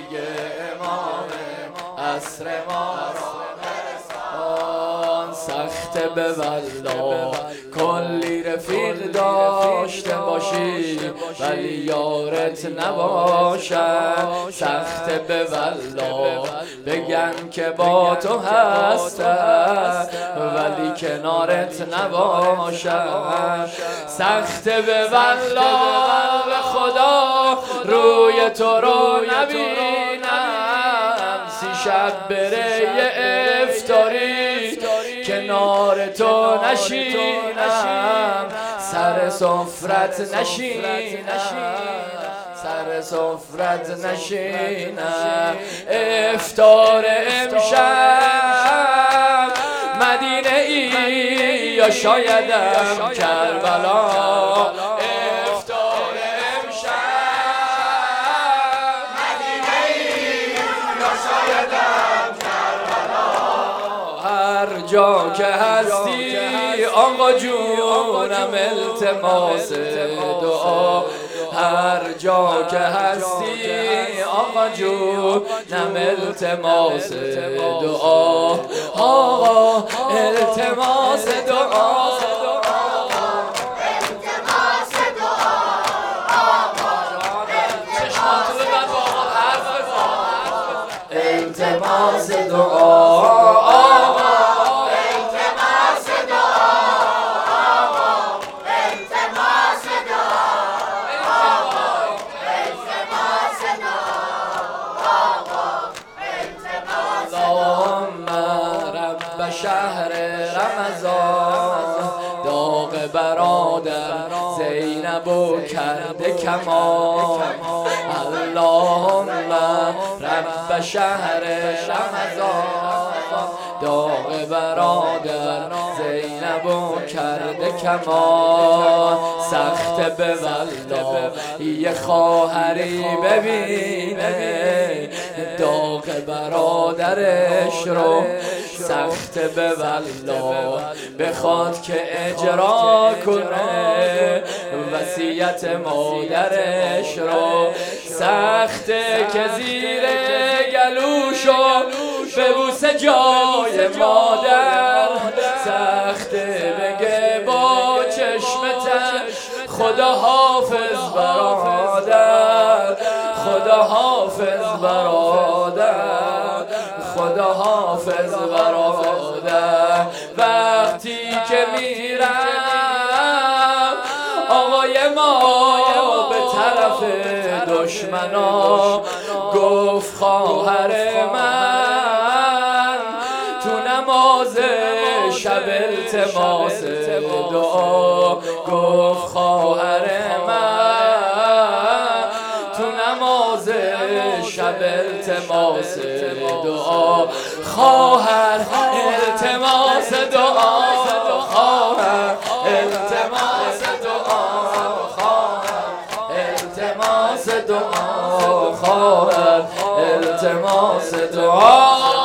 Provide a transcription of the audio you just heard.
دیگه امام عصر ما سخت به والله کلی رفیق داشته باشی ولی یارت نباشن. سخت به والله بگن که با تو هستن ولی کنارت نباشن. سخت به والله به خدا روی تو رو نبینم. 30 شب بره یه افطاری کنار تو نشینم. سر سفرت نشینم، سر سفرت نشینم. افطار امشب مدینه ای یا شایدم کربلا. افطار امشب مدینه ای یا شایدم کربلا. هر جا که هستی آقا جونم التماس دعا. هر جا که هستی آقا جونم التماس دعا. آقا التماس دعا. التماس دعا. شهر رمضان داغ برادر زینبو کرده کمان. اللهم رب شهر رمضان داغ برادر زینبو کرده کمان. سخت به والله یه خواهری ببینه داغ برادرش رو. سخت به والله بخواد که اجرا کنه وصیت مادرش رو. سخته که زیر گلوشو ببوسه جای مادر. سخته بگه با چشمتن خدا حافظ برادر، خدا حافظ برادر، خدا حافظ برادر. وقتی که میرم آقای ما به طرف دشمنا گفت خواهر من تو نماز شب التماس دعا. گفت خواهر من تو نماز شب التماس دعا. خواهر التماس دعا، خواهر التماس دعا، خواهر التماس دعا، خواهر التماس دعا.